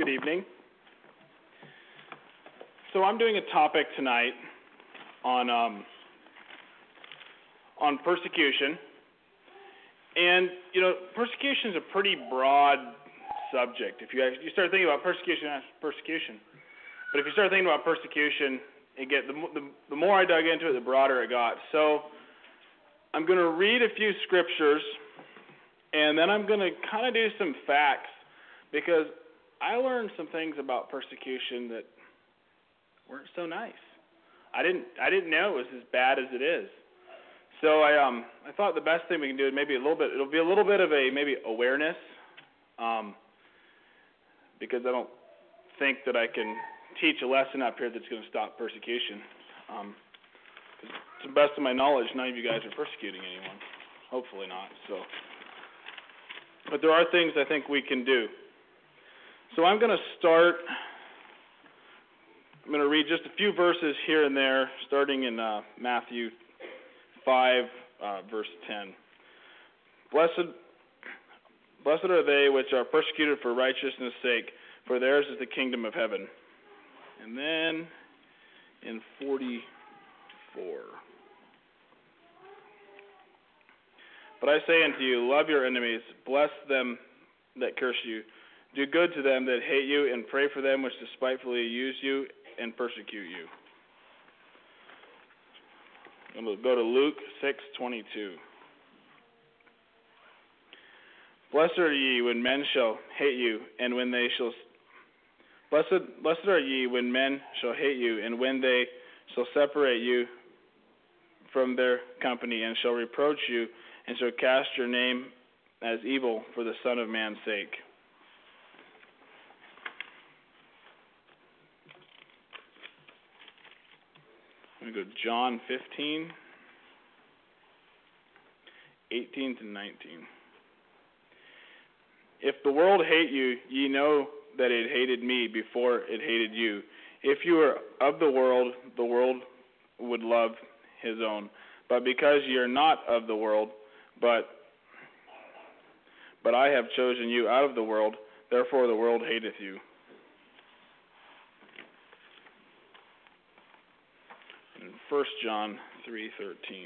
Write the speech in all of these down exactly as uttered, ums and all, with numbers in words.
Good evening. So I'm doing a topic tonight on um, on persecution, and you know, persecution is a pretty broad subject. If you actually, you start thinking about persecution, that's persecution. But if you start thinking about persecution, it get the, the the more I dug into it, the broader it got. So I'm going to read a few scriptures, and then I'm going to kind of do some facts, because I learned some things about persecution that weren't so nice. I didn't I didn't know it was as bad as it is. So I um I thought the best thing we can do is maybe a little bit. It'll be a little bit of a maybe awareness, um, because I don't think that I can teach a lesson up here that's going to stop persecution. Um, to the best of my knowledge, none of you guys are persecuting anyone. Hopefully not. So, but there are things I think we can do. So I'm going to start. I'm going to read just a few verses here and there, starting in uh, Matthew five, uh, verse ten. Blessed, blessed are they which are persecuted for righteousness' sake, for theirs is the kingdom of heaven. And then in forty-four. But I say unto you, love your enemies, bless them that curse you, do good to them that hate you, and pray for them which despitefully use you and persecute you. And we'll go to Luke six twenty-two. Blessed are ye when men shall hate you, and when they shall blessed blessed are ye when men shall hate you, and when they shall separate you from their company, and shall reproach you, and shall cast your name as evil for the Son of Man's sake. I'm going to go to John fifteen, eighteen to nineteen. If the world hate you, ye know that it hated me before it hated you. If you were of the world, the world would love his own. But because ye are not of the world, but but I have chosen you out of the world, therefore the world hateth you. In First John three thirteen.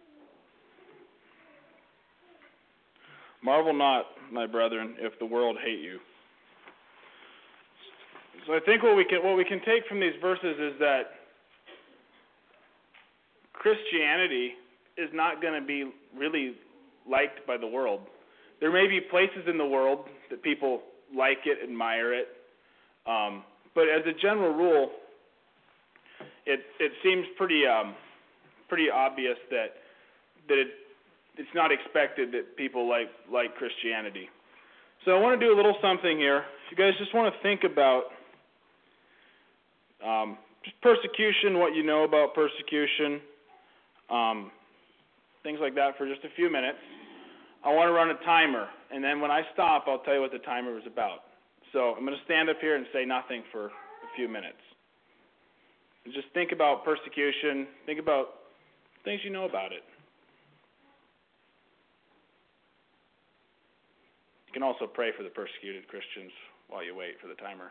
Marvel not, my brethren, if the world hate you. So I think what we can what we can take from these verses is that Christianity is not going to be really liked by the world. There may be places in the world that people like it, admire it, um, but as a general rule, it it seems pretty um, pretty obvious that that it, it's not expected that people like like Christianity. So I want to do a little something here. If you guys just want to think about um, just persecution, what you know about persecution, um, things like that for just a few minutes. I want to run a timer, and then when I stop, I'll tell you what the timer is about. So I'm going to stand up here and say nothing for a few minutes. And just think about persecution. Think about things you know about it. You can also pray for the persecuted Christians while you wait for the timer.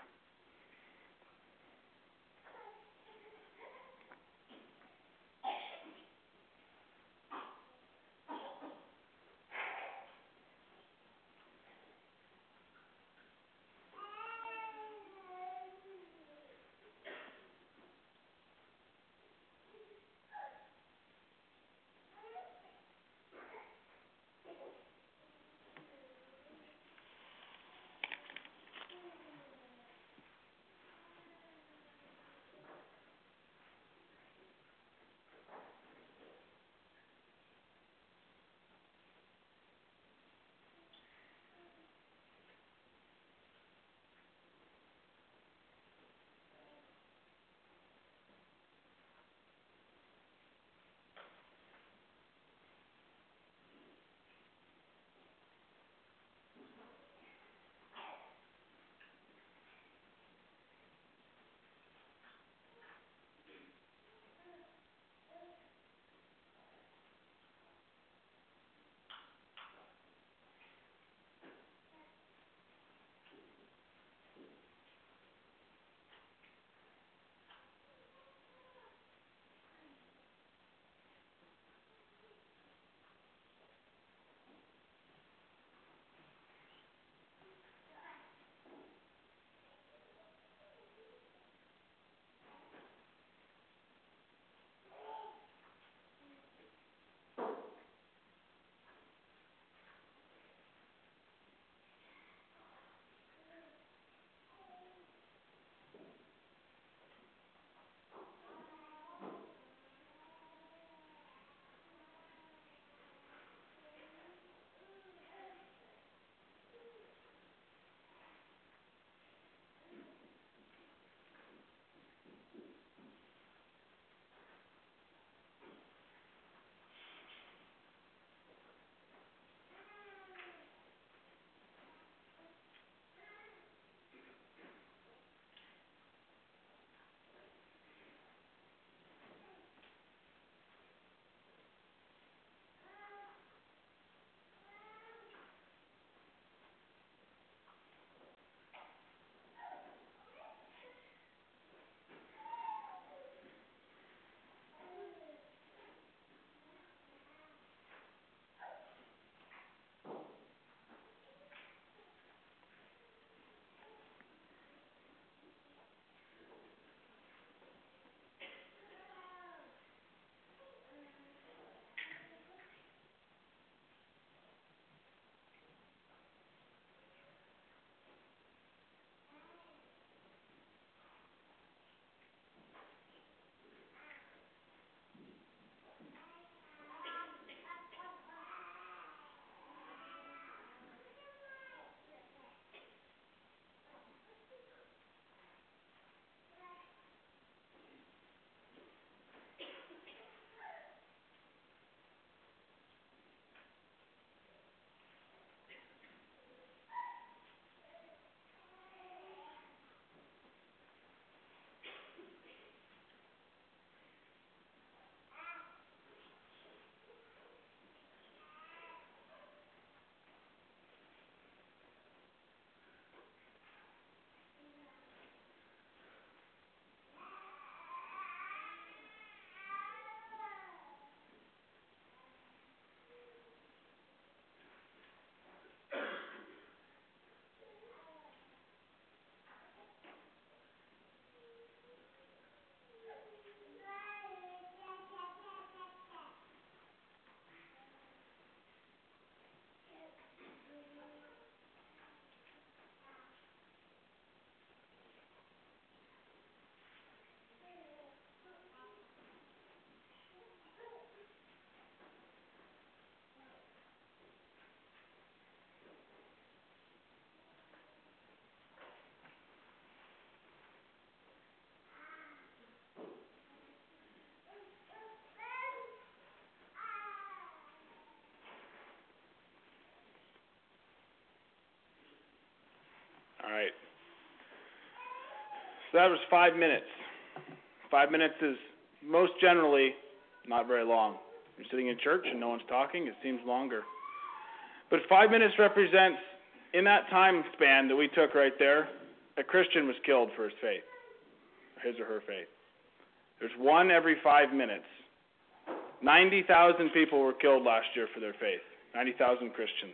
So that was five minutes. Five minutes is most generally not very long. You're sitting in church and no one's talking, it seems longer. But five minutes represents, in that time span that we took right there, a Christian was killed for his faith, his or her faith. There's one every five minutes. ninety thousand people were killed last year for their faith. ninety thousand Christians.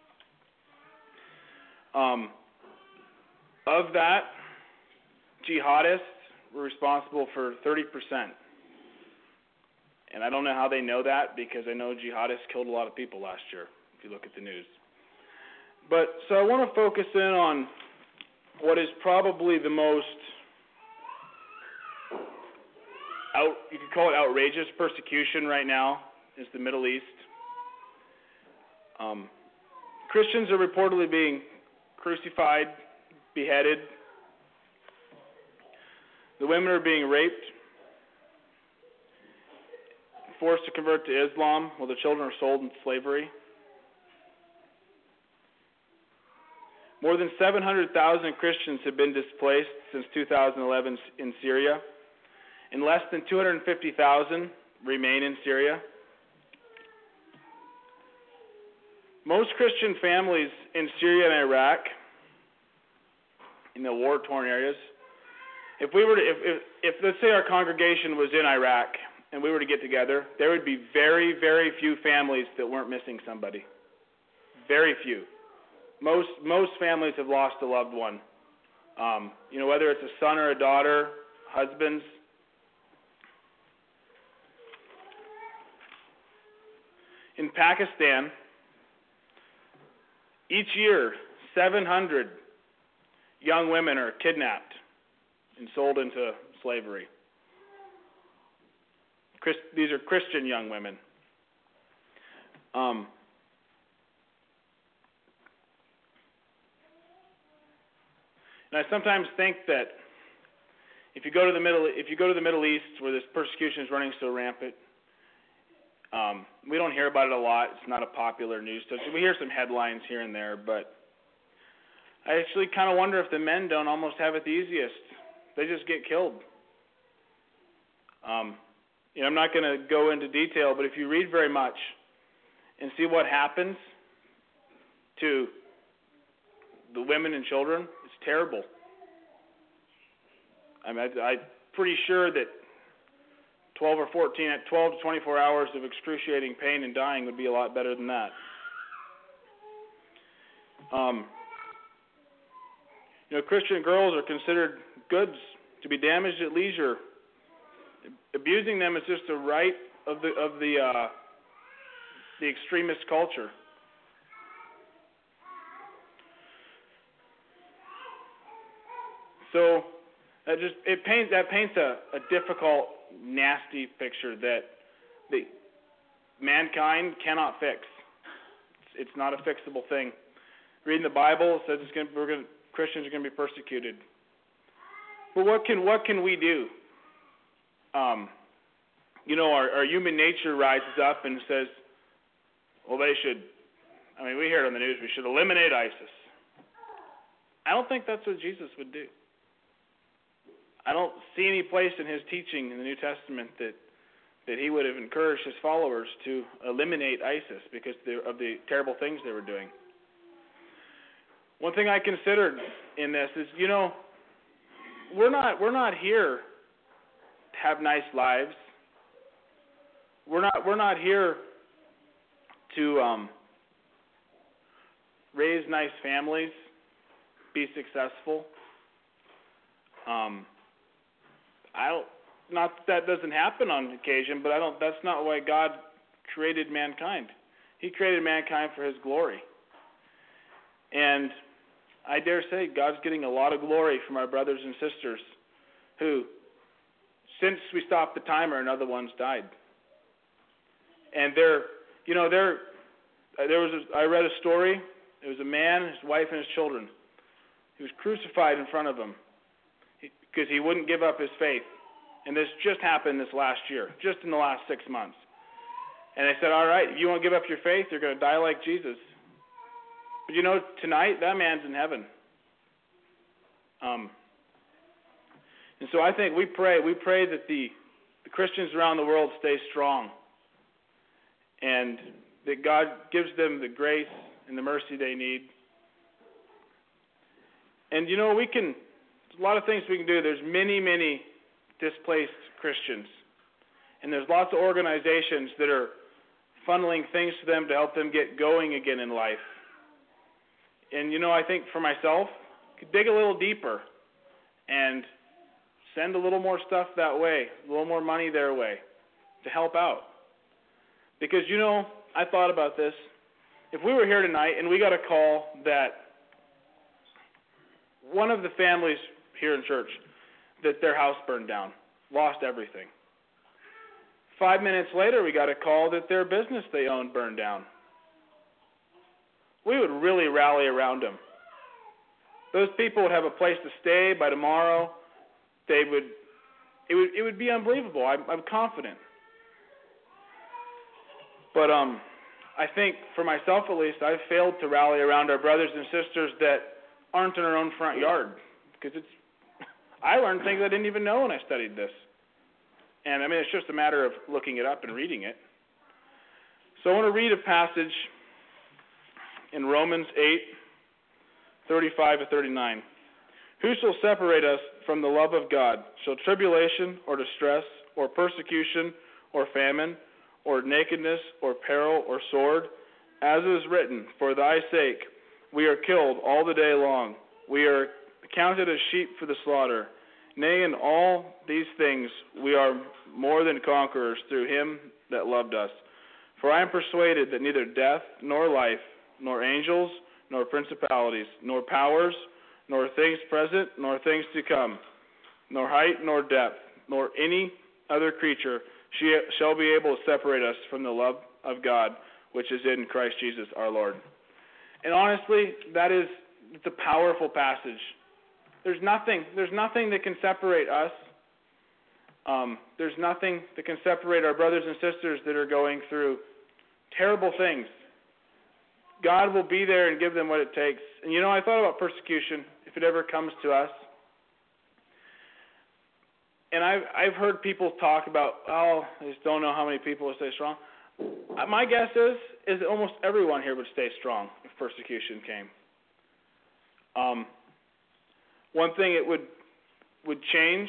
Um, of that, jihadists were responsible for thirty percent. And I don't know how they know that, because I know jihadists killed a lot of people last year, if you look at the news. But so I want to focus in on what is probably the most, out, you could call it outrageous persecution right now, is the Middle East. Um, Christians are reportedly being crucified, beheaded. The women are being raped, forced to convert to Islam, while the children are sold into slavery. More than seven hundred thousand Christians have been displaced since two thousand eleven in Syria, and less than two hundred fifty thousand remain in Syria. Most Christian families in Syria and Iraq, in the war-torn areas, if we were to, if, if, if let's say our congregation was in Iraq and we were to get together, there would be very, very few families that weren't missing somebody. Very few. Most most families have lost a loved one. Um, you know, whether it's a son or a daughter, husbands. In Pakistan, each year, seven hundred young women are kidnapped and sold into slavery. Christ, these are Christian young women. Um, and I sometimes think that if you go to the Middle, if you go to the Middle East, where this persecution is running so rampant, um, we don't hear about it a lot. It's not a popular news story. We hear some headlines here and there, but I actually kind of wonder if the men don't almost have it the easiest. They just get killed. Um, you know, I'm not going to go into detail, but if you read very much and see what happens to the women and children, it's terrible. I mean, I, I'm pretty sure that twelve or fourteen, twelve to twenty-four hours of excruciating pain and dying would be a lot better than that. Um, you know, Christian girls are considered goods to be damaged at leisure. Abusing them is just a right of the of the uh, the extremist culture. So that just it paints that paints a, a difficult, nasty picture that the mankind cannot fix. It's, it's not a fixable thing. Reading the Bible, it says it's going we're going Christians are going to be persecuted. But what can what can we do? Um, you know, our, our human nature rises up and says, well, they should, I mean, we hear it on the news, we should eliminate ISIS. I don't think that's what Jesus would do. I don't see any place in his teaching in the New Testament that, that he would have encouraged his followers to eliminate ISIS because of the terrible things they were doing. One thing I considered in this is, you know, we're not we're not here to have nice lives. We're not we're not here to um, raise nice families, be successful. Um, I don't not that, that doesn't happen on occasion, but I don't. That's not why God created mankind. He created mankind for His glory, and I dare say God's getting a lot of glory from our brothers and sisters who, since we stopped the timer, another one's died. And they're, you know, they're, there was, a, I read a story. There was a man, his wife, and his children. He was crucified in front of them because he wouldn't give up his faith. And this just happened this last year, just in the last six months. And they said, all right, if you won't give up your faith, you're going to die like Jesus. But you know, tonight, that man's in heaven. Um, And so I think we pray, we pray that the, the Christians around the world stay strong, and that God gives them the grace and the mercy they need. And you know, we can, there's a lot of things we can do. There's many, many displaced Christians. And there's lots of organizations that are funneling things to them to help them get going again in life. And you know, I think for myself, I could dig a little deeper and send a little more stuff that way, a little more money their way to help out. Because, you know, I thought about this. If we were here tonight and we got a call that one of the families here in church, that their house burned down, lost everything. Five minutes later, we got a call that their business they owned burned down. We would really rally around them. Those people would have a place to stay by tomorrow. They would, it would, it would be unbelievable. I'm, I'm confident. But um, I think, for myself at least, I've failed to rally around our brothers and sisters that aren't in our own front yard. Because it's, I learned things I didn't even know when I studied this. And I mean, it's just a matter of looking it up and reading it. So I want to read a passage in Romans eight, thirty-five to thirty-nine. Who shall separate us from the love of God? Shall tribulation or distress or persecution or famine or nakedness or peril or sword? As it is written, for thy sake we are killed all the day long. We are counted as sheep for the slaughter. Nay, in all these things we are more than conquerors through him that loved us. For I am persuaded that neither death, nor life, nor angels, nor principalities, nor powers, nor things present, nor things to come, nor height, nor depth, nor any other creature shall be able to separate us from the love of God, which is in Christ Jesus our Lord. And honestly, that is it's a powerful passage. There's nothing, there's nothing that can separate us. Um, there's nothing that can separate our brothers and sisters that are going through terrible things. God will be there and give them what it takes. And you know, I thought about persecution, if it ever comes to us. And I've, I've heard people talk about, oh, I just don't know how many people will stay strong. My guess is, is that almost everyone here would stay strong if persecution came. Um, one thing it would would change,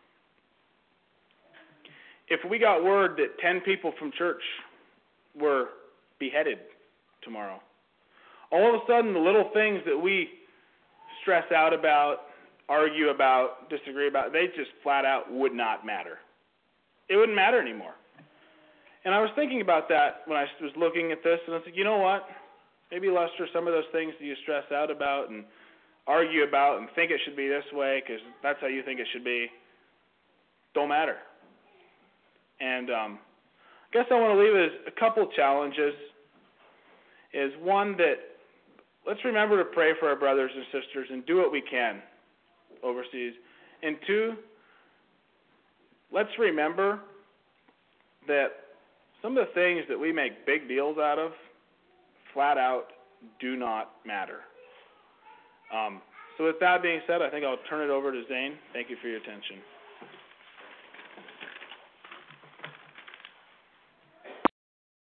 if we got word that ten people from church were beheaded tomorrow, all of a sudden the little things that we stress out about, argue about, disagree about, they just flat out would not matter. It wouldn't matter anymore. And I was thinking about that when I was looking at this, and I was like, you know what? Maybe, Lester, some of those things that you stress out about and argue about and think it should be this way because that's how you think it should be, don't matter. And um, I guess I want to leave it as a couple challenges. Is one that let's remember to pray for our brothers and sisters and do what we can overseas. And two, let's remember that some of the things that we make big deals out of flat out do not matter. Um, so with that being said, I think I'll turn it over to Zane. Thank you for your attention.